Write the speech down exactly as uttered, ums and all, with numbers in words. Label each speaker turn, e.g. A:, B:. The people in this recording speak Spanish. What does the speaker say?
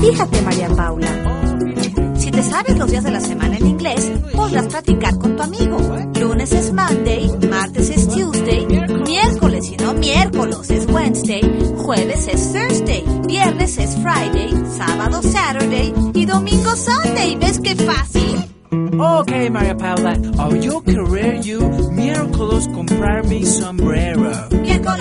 A: Fíjate, María Paula, si te sabes los días de la semana en inglés, podrás practicar con tu amigo. Lunes es Monday, martes es Tuesday, miércoles y no miércoles es Wednesday, jueves es Thursday, viernes es Friday, sábado Saturday y domingo Sunday. ¿Ves qué fácil?
B: Okay, María Paula, oh, yo querer you miércoles comprar mi sombrero.
A: Miércoles